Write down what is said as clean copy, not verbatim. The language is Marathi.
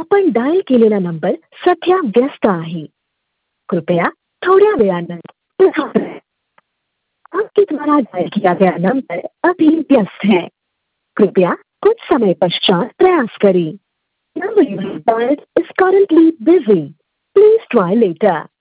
आपण डायल केलेला नंबर सध्या व्यस्त आहे. कृपया थोड्या वेळानंतर पुन्हा करें. आपके द्वारा डायल किया गया नंबर अभी व्यस्त है. कृपया कुछ समय पश्चात प्रयास करें. Number you have dialed is currently busy. Please try later.